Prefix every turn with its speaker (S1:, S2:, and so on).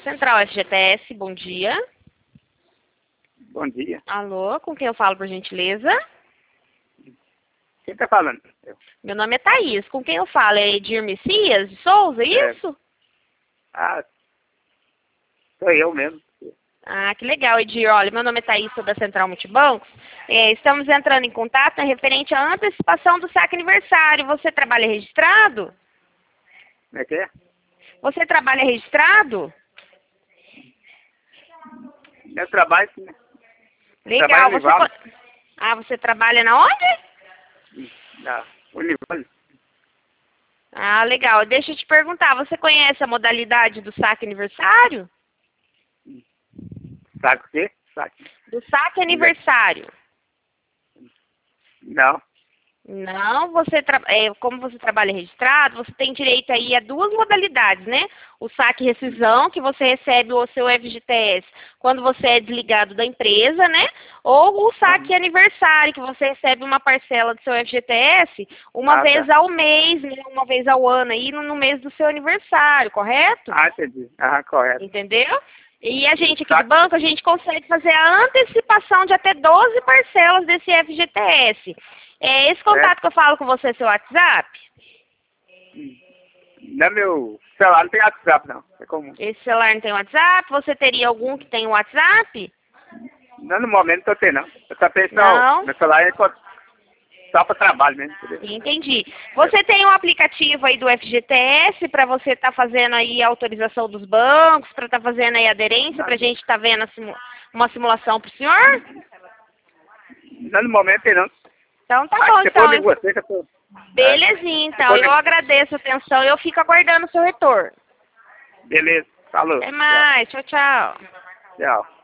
S1: Central FGTS, bom dia.
S2: Bom dia.
S1: Alô, com quem eu falo, por gentileza?
S2: Quem tá falando?
S1: Meu nome é Thaís. Com quem eu falo? É Edir Messias de Souza, isso?
S2: Ah, sou eu mesmo.
S1: Ah, que legal, Edir. Olha, meu nome é Thaís, sou da Central Multibancos. Estamos entrando em contato referente à antecipação do saque aniversário. Você trabalha registrado?
S2: Como é que é?
S1: Você trabalha registrado?
S2: Meu trabalho, sim.
S1: Legal.
S2: Trabalho no Vale.
S1: Ah, você trabalha na onde?
S2: Na Univale.
S1: Ah, legal. Deixa eu te perguntar, você conhece a modalidade do saque aniversário?
S2: Sabe o quê? Sabe?
S1: Do saque aniversário.
S2: Não.
S1: Não, como você trabalha registrado, você tem direito aí a duas modalidades, né? O saque rescisão, que você recebe o seu FGTS quando você é desligado da empresa, né? Ou o saque aniversário, que você recebe uma parcela do seu FGTS uma vez ao mês, né? Uma vez ao ano, aí no mês do seu aniversário, correto?
S2: Ah, entendi. Ah, correto.
S1: Entendeu? E a gente aqui do banco, a gente consegue fazer a antecipação de até 12 parcelas desse FGTS. Esse contato que eu falo com você é seu WhatsApp?
S2: Não, meu celular não tem WhatsApp, não. É comum.
S1: Esse celular não tem WhatsApp? Você teria algum que tem WhatsApp?
S2: Não, no momento não tem, não. Eu só penso,
S1: Não.
S2: meu celular é só para trabalho mesmo. Entendeu?
S1: Entendi. Você tem um aplicativo aí do FGTS para você estar fazendo aí a autorização dos bancos, para estar fazendo aí a aderência, para a gente estar vendo uma simulação para o senhor?
S2: Não, no momento tem, não.
S1: Então tá bom,
S2: Depois
S1: então.
S2: você que eu tô...
S1: Belezinha, então. Eu agradeço a atenção e eu fico aguardando o seu retorno.
S2: Beleza. Falou.
S1: Até mais. Tchau, tchau.
S2: Tchau.